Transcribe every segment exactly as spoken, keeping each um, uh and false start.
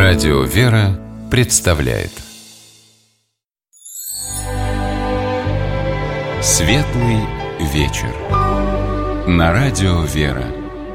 Радио «Вера» представляет Светлый вечер на Радио «Вера».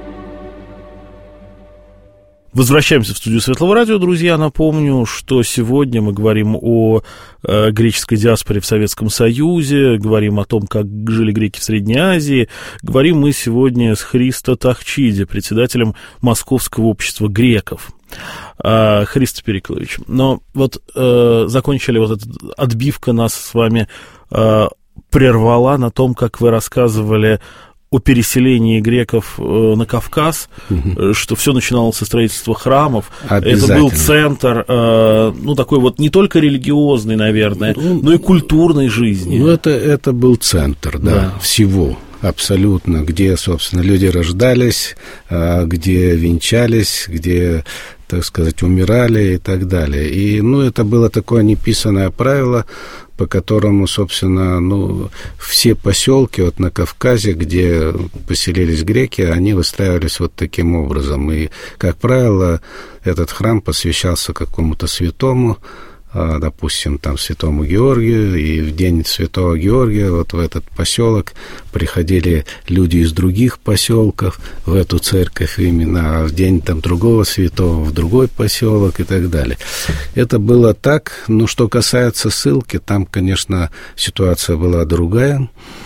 Возвращаемся в студию Светлого радио, друзья. Напомню, что сегодня мы говорим о э, греческой диаспоре в Советском Союзе, говорим о том, как жили греки в Средней Азии. Говорим мы сегодня с Христо Тахчиди, председателем Московского общества греков. Э, Христо Периклович, но вот э, закончили вот эта отбивка нас с вами э, прервала на том, как вы рассказывали о переселении греков на Кавказ, угу. что все начиналось со строительства храмов. Это был центр, ну, такой вот не только религиозный, наверное, ну, но и культурной жизни. Ну, это, это был центр, да, да. всего. Абсолютно, где, собственно, люди рождались, где венчались, где, так сказать, умирали и так далее. И, ну, это было такое неписанное правило, по которому, собственно, ну, все поселки вот на Кавказе, где поселились греки, они выстраивались вот таким образом. И, как правило, этот храм посвящался какому-то святому, допустим, там, святому Георгию, и в день святого Георгия вот в этот поселок приходили люди из других поселков в эту церковь именно, а в день там другого святого в другой поселок и так далее. Это было так. Но что касается ссылки, там, конечно, ситуация была другая.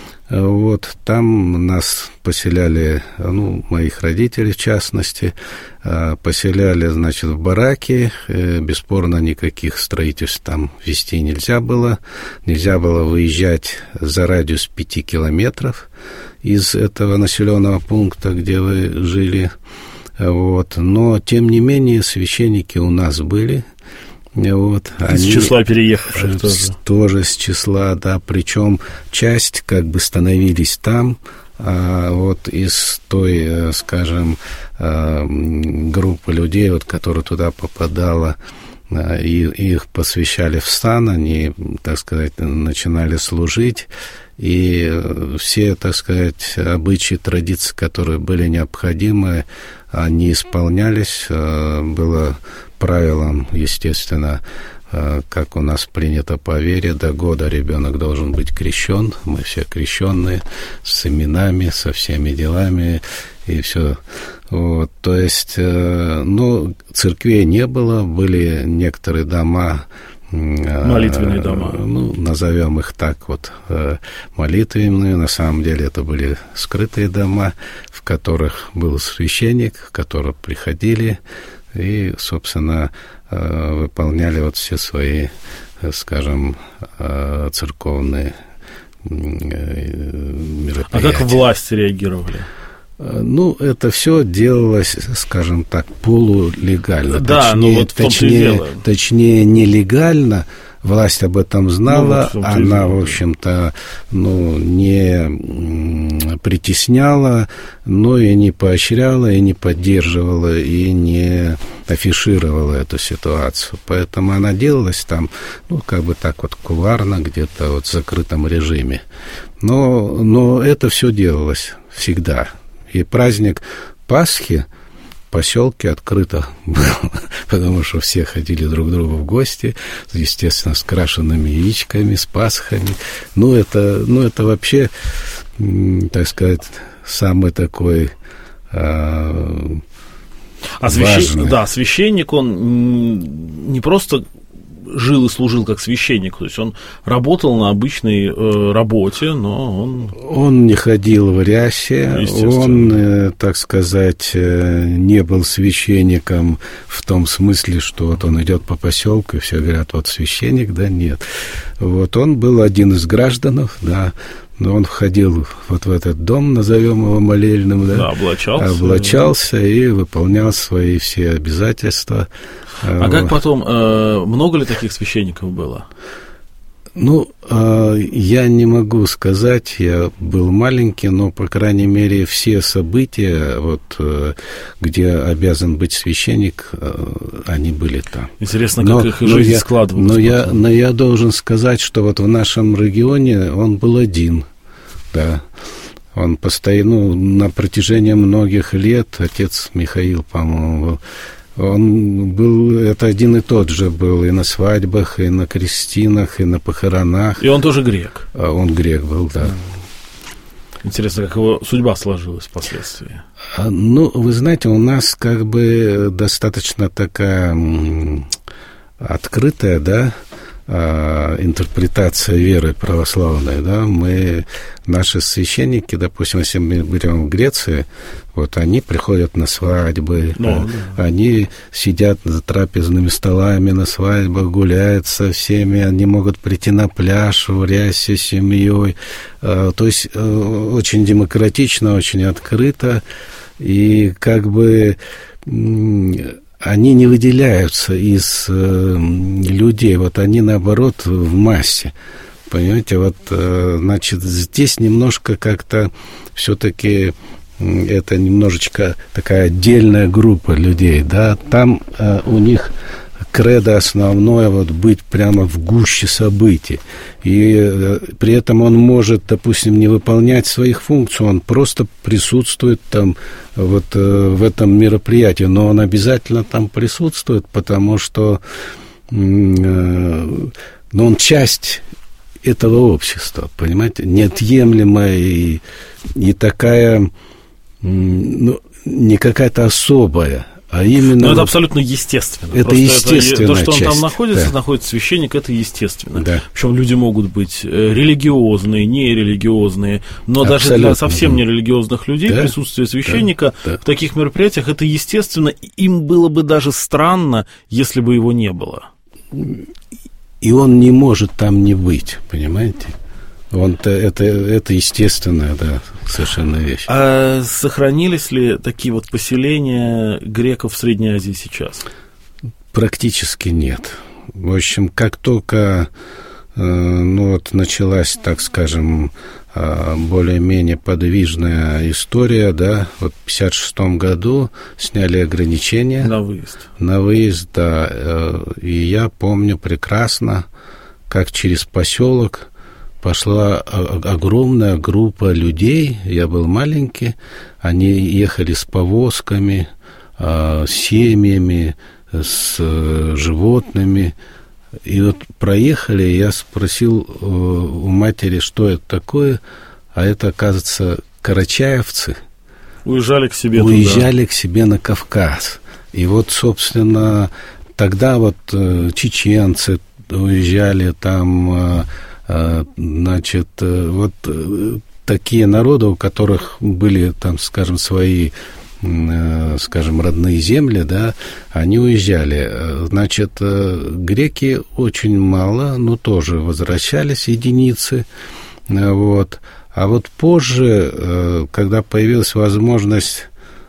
Вот, там нас поселяли, ну, моих родителей, в частности, поселяли, значит, в бараки. Бесспорно, никаких строительств там вести нельзя было. Нельзя было выезжать за радиус пяти километров из этого населенного пункта, где вы жили. Вот. Но, тем не менее, священники у нас были. Вот, из они, числа переехавших тоже. Тоже с числа, да, причем часть как бы становились там, а вот из той, скажем, группы людей, вот, которая туда попадала, и их посвящали в сан, они, так сказать, начинали служить, и все, так сказать, обычаи, традиции, которые были необходимы, они исполнялись. Было правилом, естественно, как у нас принято по вере, до года ребенок должен быть крещен. Мы все крещенные, с именами, со всеми делами и все. Вот, то есть, ну, церквей не было, были некоторые дома, молитвенные дома. Ну, назовем их так вот, молитвенные. На самом деле это были скрытые дома, в которых был священник, к которому приходили и, собственно, выполняли вот все свои, скажем, церковные мероприятия. А как власти реагировали? Ну, это все делалось, скажем так, полулегально. Да, точнее, ну вот в том-то и точнее, дело. Точнее, нелегально. Власть об этом знала, ну, вот в она, в общем-то, ну, не притесняла, но и не поощряла, и не поддерживала, и не афишировала эту ситуацию. Поэтому она делалась там, ну, как бы так вот кулуарно, где-то вот в закрытом режиме. Но, но это все делалось всегда. И праздник Пасхи в поселке открыто был, потому что все ходили друг к другу в гости, естественно, с крашенными яичками, с пасхами. Ну, это, ну, это вообще, так сказать, самый такой а, а священ... Да, священник, он не просто жил и служил как священник, то есть он работал на обычной э, работе, но он... Он не ходил в рясе, он, э, так сказать, э, не был священником в том смысле, что вот он идет по поселку, и все говорят, вот священник, да, нет. Вот он был один из гражданов, да, но он входил вот в этот дом, назовем его молельным, да, да облачался, облачался и выполнял свои все обязательства. А как потом, э, много ли таких священников было? Ну, э, я не могу сказать, я был маленький, но, по крайней мере, все события, вот, э, где обязан быть священник, э, они были там. Интересно, как но, их жизнь я, складывалась. Но я, но я должен сказать, что вот в нашем регионе он был один, да. Он постоянно, ну, на протяжении многих лет, отец Михаил, по-моему, был, Он был, это один и тот же был и на свадьбах, и на крестинах, и на похоронах. И он тоже грек? А он грек был, да. Интересно, как его судьба сложилась впоследствии? А, ну, вы знаете, у нас как бы достаточно такая открытая, да, интерпретация веры православной, да, мы, наши священники, допустим, если мы берем в Греции, вот они приходят на свадьбы, ну, да. Они сидят за трапезными столами на свадьбах, гуляют со всеми, они могут прийти на пляж в рясе с семьей, то есть очень демократично, очень открыто, и как бы они не выделяются из э, людей, вот они, наоборот, в массе, понимаете, вот, э, значит, здесь немножко как-то все-таки э, это немножечко такая отдельная группа людей, да, там э, у них кредо основное вот быть прямо в гуще событий. И э, при этом он может, допустим, не выполнять своих функций, он просто присутствует там вот э, в этом мероприятии, но он обязательно там присутствует, потому что э, ну, он часть этого общества, понимаете, неотъемлемая и, и такая, ну, не какая-то особая, а именно... Но это абсолютно естественно. Это естественно. То, что он часть, там находится, да. находится священник, это естественно. Да. Причем люди могут быть религиозные, нерелигиозные, но абсолютно. Даже для совсем нерелигиозных людей да. присутствие священника да. Да. в таких мероприятиях, это естественно. Им было бы даже странно, если бы его не было. И он не может там не быть, понимаете? Он-то, это, это естественная, да, совершенно вещь. А сохранились ли такие вот поселения греков в Средней Азии сейчас? Практически нет. В общем, как только э, ну, вот началась, так скажем, э, более-менее подвижная история, да, вот в пятьдесят шестом году сняли ограничения. На выезд. На выезд, да. Э, и я помню прекрасно, как через поселок пошла огромная группа людей, я был маленький, они ехали с повозками, с семьями, с животными, и вот проехали, я спросил у матери, что это такое, а это, оказывается, карачаевцы. Уезжали к себе Уезжали туда. к себе на Кавказ. И вот, собственно, тогда вот чеченцы уезжали там... Значит, вот такие народы, у которых были, там, скажем, свои, скажем, родные земли, да, они уезжали. Значит, греки очень мало, но тоже возвращались единицы, вот. А вот позже, когда появилась возможность,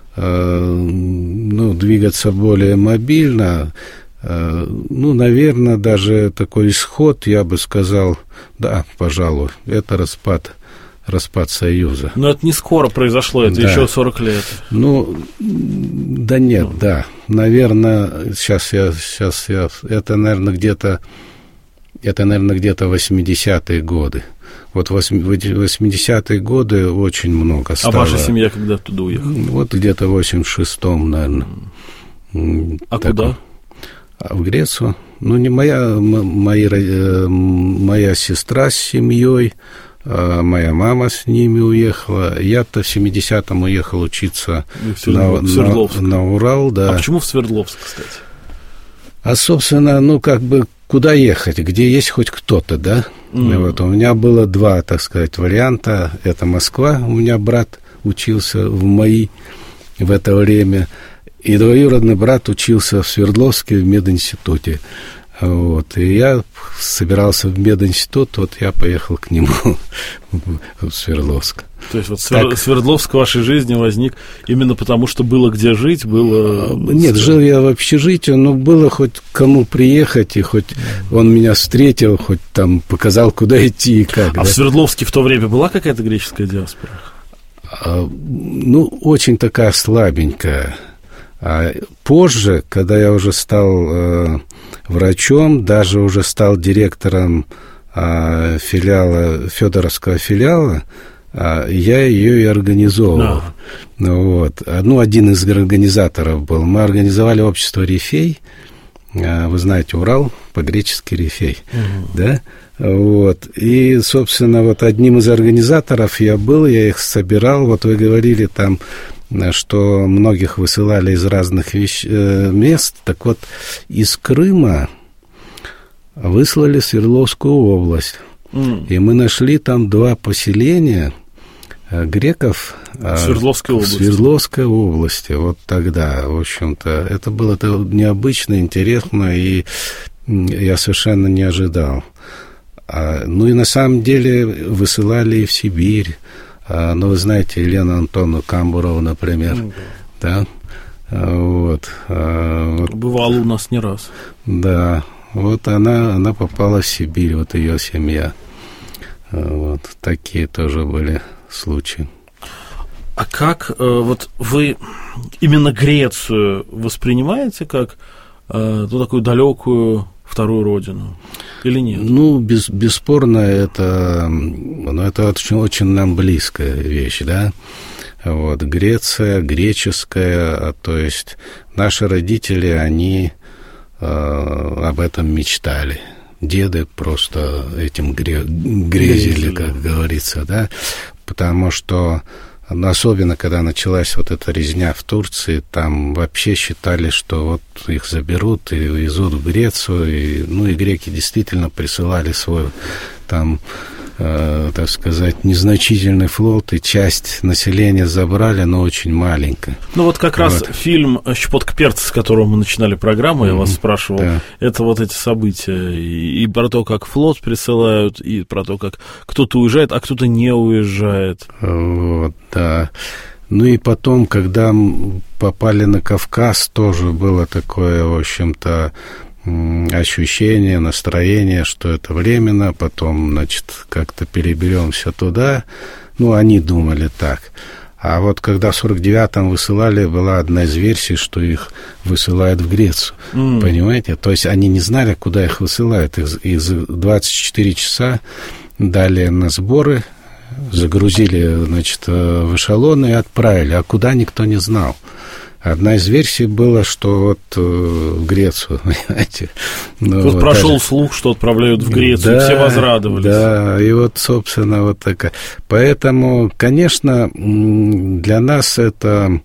ну, двигаться более мобильно, ну, наверное, даже такой исход, я бы сказал, да, пожалуй, это распад, распад Союза. Но это не скоро произошло, это да. Еще сорок лет. Ну, да нет, ну. да, наверное, сейчас я, сейчас я, это, наверное, где-то, это, наверное, где-то восьмидесятые годы. Вот в восьмидесятые годы очень много стало. А ваша семья когда оттуда уехала? Вот где-то в восемьдесят шестом, наверное. А так, куда? В Грецию. Ну, не моя, мои, моя сестра с семьей, моя мама с ними уехала. Я-то в семидесятом уехал учиться на, на, на Урал. Да. А почему в Свердловск, кстати? А, собственно, ну, как бы, куда ехать, где есть хоть кто-то, да? Mm. Вот, у меня было два, так сказать, варианта. Это Москва, у меня брат учился в МАИ в это время. И двоюродный брат учился в Свердловске в мединституте. Вот. И я собирался в мединститут, вот я поехал к нему в Свердловск. То есть вот так. Свердловск в вашей жизни возник именно потому, что было где жить, было... Нет, жил я в общежитии, но было хоть кому приехать, и хоть он меня встретил, хоть там показал, куда идти и как. А да? в Свердловске в то время была какая-то греческая диаспора? А, ну, очень такая слабенькая. А позже, когда я уже стал э, врачом, даже уже стал директором э, филиала, Федоровского филиала, я ее и организовывал. Да. Вот. Ну, один из организаторов был. Мы организовали общество «Рифей». Вы знаете, Урал, по-гречески «Рифей». Угу. Да? Вот. И, собственно, вот одним из организаторов я был, я их собирал. Вот вы говорили там, что многих высылали из разных вещ... мест. Так вот, из Крыма выслали в Свердловскую область. Mm. И мы нашли там два поселения греков в Свердловской области. В Свердловской области. Вот тогда, в общем-то, это было это необычно, интересно, и я совершенно не ожидал. А, ну и на самом деле высылали и в Сибирь. А, ну, вы знаете, Елену Антоновну Камбурову, например. Mm. Да? А, вот. А, вот. Бывало у нас не раз. Да. Вот она, она попала в Сибирь, вот ее семья. Вот такие тоже были случаи. А как вот вы именно Грецию воспринимаете как ну, такую далекую вторую родину или нет? Ну, без, бесспорно, это, ну, это очень, очень нам близкая вещь, да. Вот, Греция, греческая, то есть наши родители, они об этом мечтали. Деды просто этим гре- грезили, как говорится, да, потому что, ну, особенно когда началась вот эта резня в Турции, там вообще считали, что вот их заберут и везут в Грецию, и, ну, и греки действительно присылали свой там, э, так сказать, незначительный флот, и часть населения забрали, но очень маленькая. Ну вот как вот. Раз фильм «Щепотка перца», с которого мы начинали программу, я mm-hmm. вас спрашивал, да. Это вот эти события, и, и про то, как флот присылают, и про то, как кто-то уезжает, а кто-то не уезжает. Вот, да. Ну и потом, когда попали на Кавказ, тоже было такое, в общем-то, ощущение, настроение, что это временно, потом, значит, как-то переберемся туда. Ну, они думали так. А вот когда в сорок девятом высылали, была одна из версий, что их высылают в Грецию. Mm. Понимаете? То есть они не знали, куда их высылают. Их, их двадцать четыре часа дали на сборы, загрузили, значит, в эшелоны и отправили. А куда, никто не знал. Одна из версий была, что вот э, в Грецию, понимаете. Ну, вот, вот прошел даже слух, что отправляют в Грецию, да, все возрадовались. Да, и вот, собственно, вот такая. Поэтому, конечно, для нас это,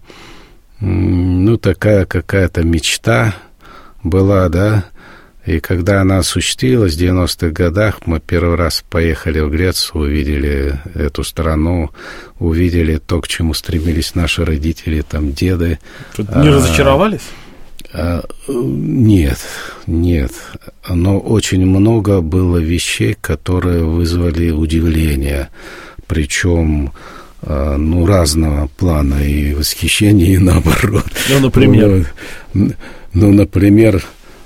ну, такая какая-то мечта была, да. И когда она осуществилась в девяностых годах, мы первый раз поехали в Грецию, увидели эту страну, увидели то, к чему стремились наши родители, там, деды. Не а, разочаровались? А, нет, нет. Но очень много было вещей, которые вызвали удивление. Причем, а, ну, разного плана, и восхищение, и наоборот. Ну, например? Ну, ну например...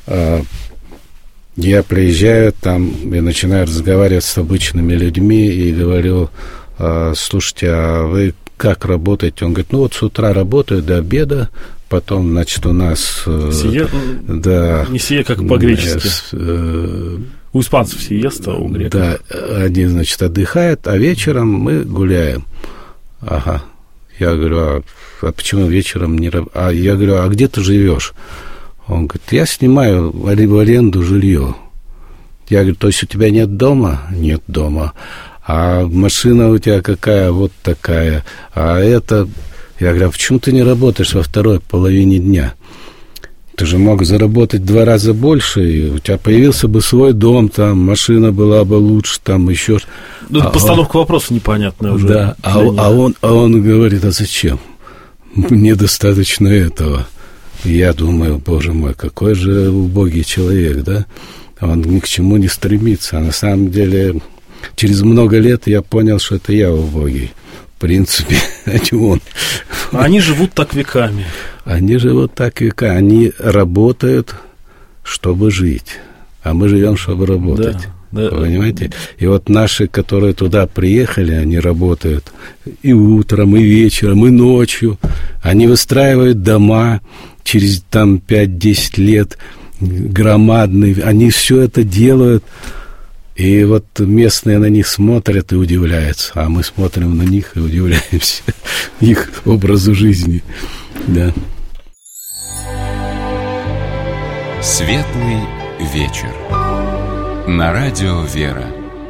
Я приезжаю там и начинаю разговаривать с обычными людьми и говорю: слушайте, а вы как работаете? Он говорит: ну вот с утра работаю до обеда, потом, значит, у нас... Сие... Да, не сие, как по-гречески. Э... У испанцев сиеста, у греков. Да, они, значит, отдыхают, а вечером мы гуляем. Ага. Я говорю: а, а почему вечером не работаешь? А я говорю: а где ты живешь? Он говорит: я снимаю в аренду жилье. Я говорю: то есть у тебя нет дома? Нет дома. А машина у тебя какая? Вот такая. А это... Я говорю: а почему ты не работаешь во второй половине дня? Ты же мог заработать в два раза больше, и у тебя появился бы свой дом, там, машина была бы лучше, там, еще... Ну, а постановка он... вопроса непонятная уже. Да, а, а, он, а он говорит: а зачем? Мне достаточно этого. Я думаю: боже мой, какой же убогий человек, да? Он ни к чему не стремится. А на самом деле, через много лет я понял, что это я убогий. В принципе, а не он. Они живут так веками. Они живут так веками. Они работают, чтобы жить. А мы живем, чтобы работать. Да, да. Понимаете? И вот наши, которые туда приехали, они работают и утром, и вечером, и ночью. Они выстраивают дома через там пять-десять лет, громадные, они все это делают И вот местные на них смотрят и удивляются, а мы смотрим на них и удивляемся их образу жизни. Да. Светлый вечер. На радио «Вера».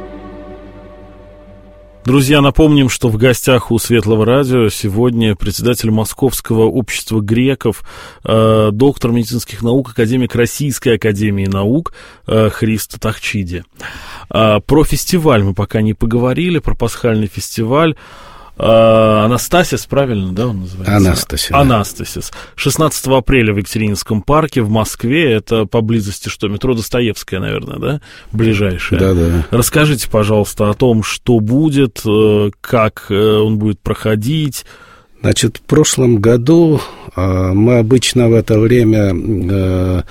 Друзья, напомним, что в гостях у Светлого радио сегодня председатель Московского общества греков, э, доктор медицинских наук, академик Российской академии наук э, Христо Тахчиди. Э, про фестиваль мы пока не поговорили, про пасхальный фестиваль. Анастасис, правильно, да, он называется? Анастасис. Анастасис. шестнадцатого апреля в Екатерининском парке в Москве. Это поблизости что, метро Достоевская, наверное, да? Ближайшее. Да, да. Расскажите, пожалуйста, о том, что будет, как он будет проходить. Значит, в прошлом году мы обычно в это время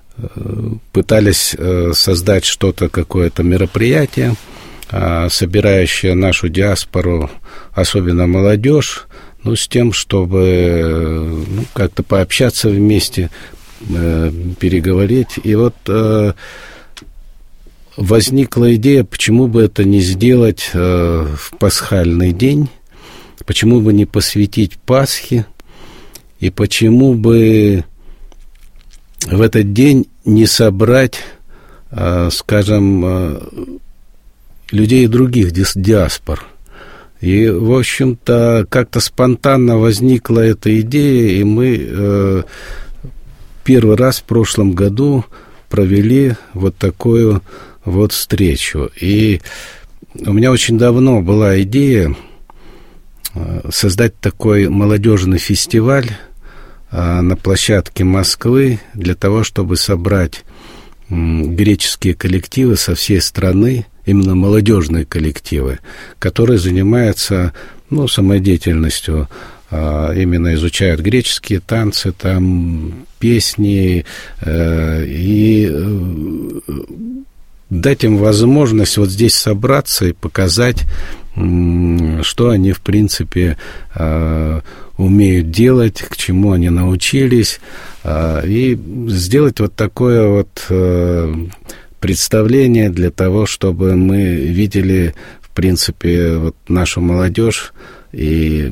пытались создать что-то, какое-то мероприятие, собирающая нашу диаспору, особенно молодежь, ну, с тем, чтобы ну, как-то пообщаться вместе, э, переговорить. И вот э, возникла идея, почему бы это не сделать э, в пасхальный день, почему бы не посвятить Пасхе, и почему бы в этот день не собрать, э, скажем, э, людей других диаспор. И, в общем-то, как-то спонтанно возникла эта идея, и мы э, первый раз в прошлом году провели вот такую вот встречу. И у меня очень давно была идея э, создать такой молодежный фестиваль э, на площадке Москвы для того, чтобы собрать э, греческие коллективы со всей страны, именно молодежные коллективы, которые занимаются, ну, самодеятельностью, а, именно изучают греческие танцы, там, песни, э, и э, дать им возможность вот здесь собраться и показать, э, что они, в принципе, э, умеют делать, к чему они научились, э, и сделать вот такое вот э, представление для того, чтобы мы видели, в принципе, вот нашу молодежь, и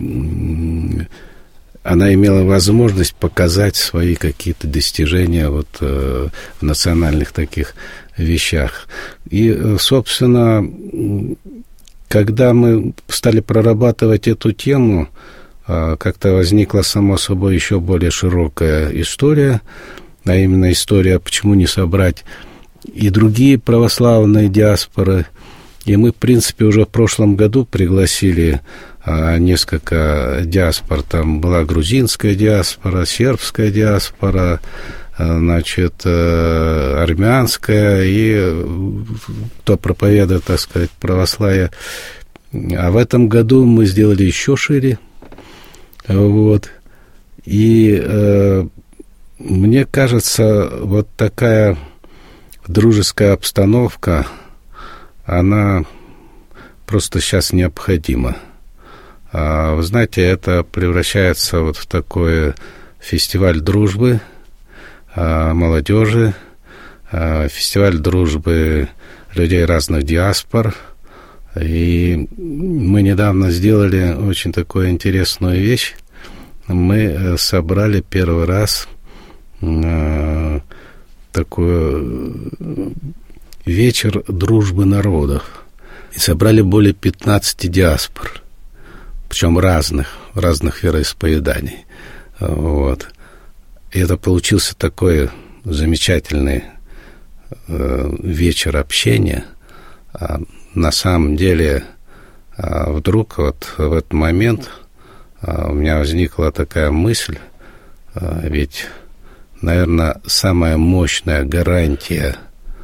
она имела возможность показать свои какие-то достижения вот в национальных таких вещах. И, собственно, когда мы стали прорабатывать эту тему, как-то возникла, само собой, еще более широкая история, а именно история, почему не собрать и другие православные диаспоры. И мы, в принципе, уже в прошлом году пригласили а, несколько диаспор. Там была грузинская диаспора, сербская диаспора, а, значит, а, армянская, и кто проповедует, так сказать, православие. А в этом году мы сделали еще шире. Вот. И а, мне кажется, вот такая дружеская обстановка, она просто сейчас необходима. А, вы знаете, это превращается вот в такой фестиваль дружбы а, молодежи, а, фестиваль дружбы людей разных диаспор. И мы недавно сделали очень такую интересную вещь. Мы собрали первый раз а, такой вечер дружбы народов. И собрали более пятнадцати диаспор, причем разных, разных вероисповеданий. Вот. И это получился такой замечательный э, вечер общения. А на самом деле, а вдруг вот в этот момент а у меня возникла такая мысль, а ведь, наверное, самая мощная гарантия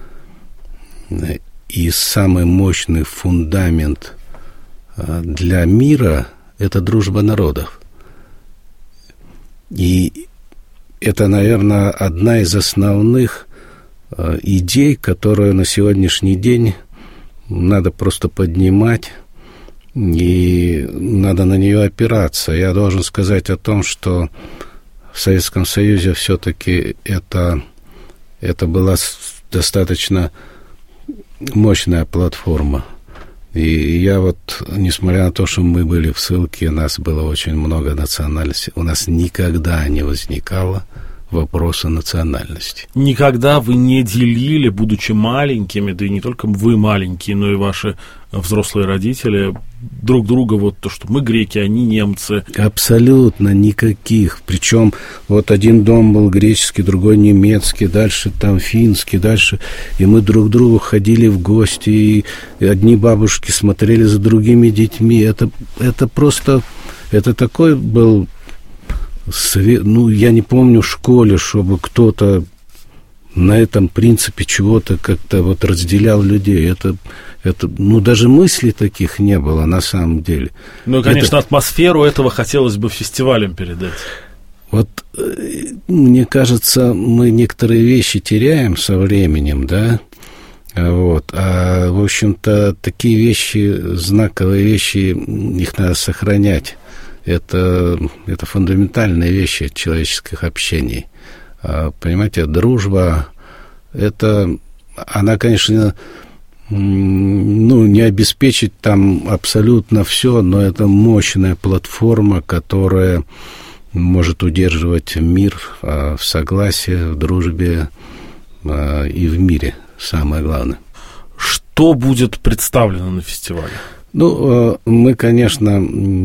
и самый мощный фундамент для мира — это дружба народов. И это, наверное, одна из основных идей, которую на сегодняшний день надо просто поднимать, и надо на нее опираться. Я должен сказать о том, что в Советском Союзе все-таки это, это была достаточно мощная платформа. И я вот, несмотря на то, что мы были в ссылке, у нас было очень много национальностей, у нас никогда не возникало вопроса национальности. Никогда вы не делили, будучи маленькими, да и не только вы маленькие, но и ваши взрослые родители, друг друга, вот то, что мы греки, они немцы? Абсолютно никаких. Причем вот один дом был греческий, другой немецкий, дальше там финский, дальше. И мы друг к другу ходили в гости, и одни бабушки смотрели за другими детьми. Это, это просто, это такой был... Ну, я не помню в школе, чтобы кто-то на этом принципе чего-то как-то вот разделял людей. Это, это, ну, даже мыслей таких не было на самом деле. Ну, и, конечно, это... атмосферу этого хотелось бы фестивалем передать. Вот, мне кажется, мы некоторые вещи теряем со временем, да, вот, а, в общем-то, такие вещи, знаковые вещи, их надо сохранять. Это, это фундаментальные вещи человеческих общений. Понимаете, дружба, это, она, конечно, ну, не обеспечит там абсолютно все, но это мощная платформа, которая может удерживать мир в согласии, в дружбе и в мире, самое главное. Что будет представлено на фестивале? Ну, мы, конечно,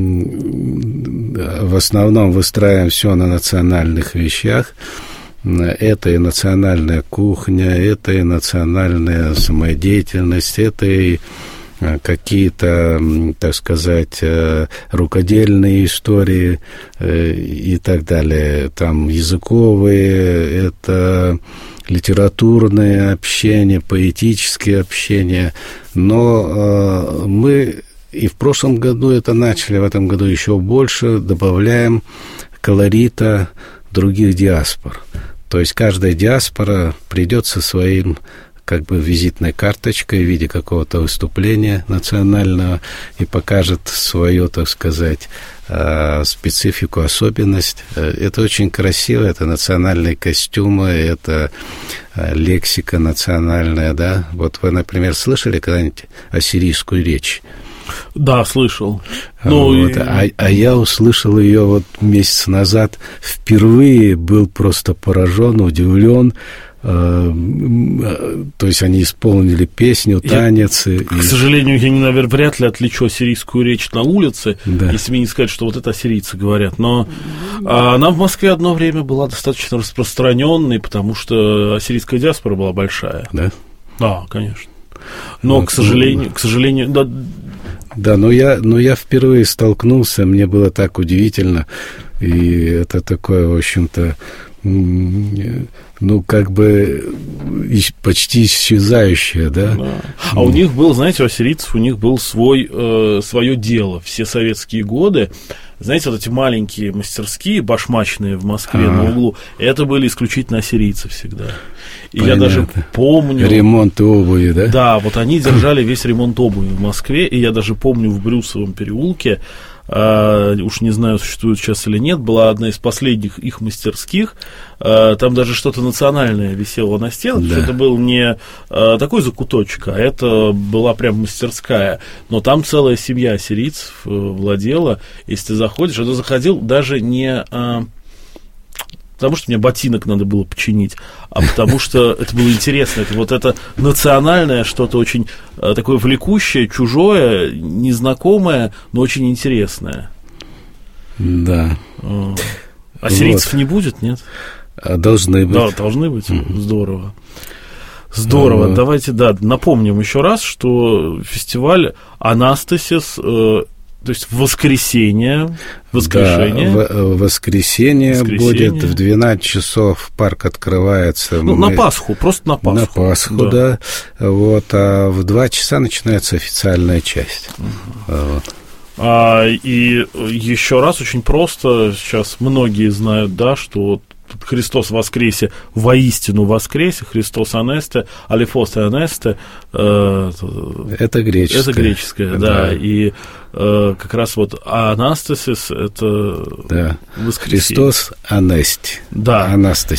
в основном выстраиваем все на национальных вещах. Это и национальная кухня, это и национальная самодеятельность, это и какие-то, так сказать, рукодельные истории и так далее. Там языковые, это литературное общение, поэтические общения. Но э, мы и в прошлом году это начали, в этом году еще больше добавляем колорита других диаспор. То есть каждая диаспора придет со своим как бы визитной карточкой в виде какого-то выступления национального и покажет свою, так сказать, специфику, особенность. Это очень красиво, это национальные костюмы, это лексика национальная, да. Вот вы, например, слышали когда-нибудь ассирийскую речь? Да, слышал. Ну, вот. и... а, а я услышал ее вот месяц назад, впервые был просто поражен, удивлен. То есть они исполнили песню, танец. Я, и... К сожалению, я, наверное, вряд ли отличу ассирийскую речь на улице, да. Если мне не сказать, что вот это ассирийцы говорят. Но а, она в Москве одно время была достаточно распространенной, потому что ассирийская диаспора была большая. Да? Да, конечно. Но, вот, к сожалению, ну... к сожалению, да... Да, но я, но я впервые столкнулся, мне было так удивительно, и это такое, в общем-то, ну, как бы почти исчезающее, да. да. А у них был, знаете, у ассирийцев у них был свой, э, свое дело. Все советские годы, знаете, вот эти маленькие мастерские, башмачные в Москве А-а-а. на углу, это были исключительно ассирийцы всегда. И Понятно. Я даже помню... Ремонт обуви, да? Да, вот они держали весь ремонт обуви в Москве, и я даже помню в Брюсовом переулке, Uh, уж не знаю, существует сейчас или нет, была одна из последних их мастерских, uh, там даже что-то национальное висело на стенах, да. Это был не uh, такой закуточек, а это была прям мастерская, но там целая семья ассирийцев uh, владела, если ты заходишь, это заходил даже не... Uh, потому что мне ботинок надо было починить, а потому что это было интересно. Это вот это национальное, что-то очень а, такое влекущее, чужое, незнакомое, но очень интересное. Да. А, ассирийцев вот. Не будет, нет? Должны быть. Да, должны быть. Mm-hmm. Здорово. Здорово. Mm-hmm. Давайте, да, напомним еще раз, что фестиваль Анастасис... Э, то есть в воскресенье, воскрешение. Да, в, воскресенье, воскресенье будет в двенадцать часов, парк открывается. Ну, мы... на Пасху, просто на Пасху. На Пасху, да. да. Вот, а в два часа начинается официальная часть. Угу. Вот. А, и еще раз, очень просто, сейчас многие знают, да, что вот Христос воскресе, воистину воскресе, Христос анесте, алифос и анесте. Э, это греческое. Это греческое, да. да. И э, как раз вот анастасис, это да. воскресение. Христос анести. Да. Анастасис.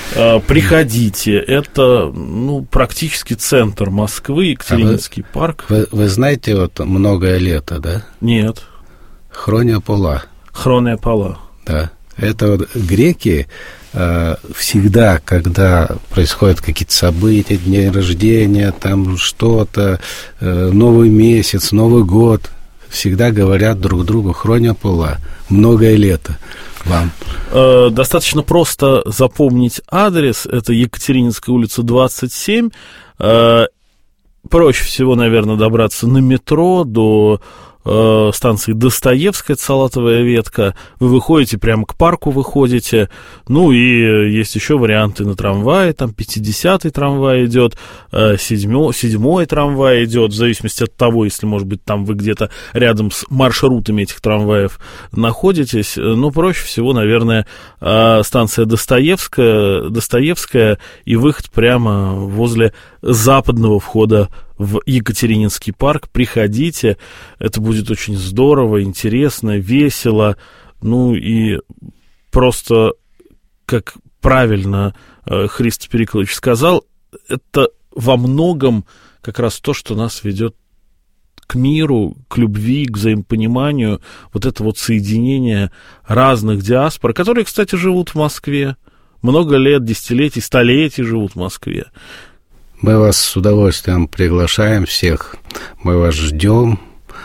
Приходите, это, ну, практически центр Москвы, Екатерининский а вы, парк. Вы, вы знаете, вот «Многое лето», да? Нет. Хрония Пола. Хрония Пола. Да. Это вот греки э, всегда, когда происходят какие-то события, дни рождения, там что-то, э, Новый месяц, Новый год, всегда говорят друг другу «Хрония Пола», «Многое лето» вам. Э, достаточно просто запомнить адрес. Это Екатерининская улица, двадцать семь. Э, проще всего, наверное, добраться на метро до станции Достоевская, Салатовая ветка. Вы выходите, прямо к парку выходите. Ну и есть еще варианты на трамвае. Там пятидесятый трамвай идет, седьмой, седьмой трамвай идет, в зависимости от того, если, может быть, там вы где-то рядом с маршрутами этих трамваев находитесь. Ну, проще всего, наверное, станция Достоевская, Достоевская и выход прямо возле западного входа в Екатерининский парк. Приходите, это будет очень здорово, интересно, весело, ну и просто, как правильно Христо Периколович сказал, это во многом как раз то, что нас ведет к миру, к любви, к взаимопониманию, вот это вот соединение разных диаспор, которые, кстати, живут в Москве, много лет, десятилетий, столетий живут в Москве. Мы вас с удовольствием приглашаем всех, мы вас ждем,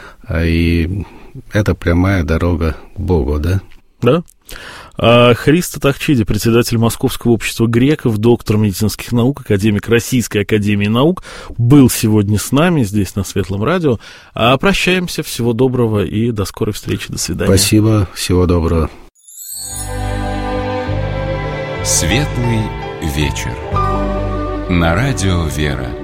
и это прямая дорога к Богу, да? Да. А Христо Тахчиди, председатель Московского общества греков, доктор медицинских наук, академик Российской академии наук, был сегодня с нами здесь на Светлом радио. А прощаемся, всего доброго и до скорой встречи, до свидания. Спасибо, всего доброго. Светлый вечер. На радио «Вера».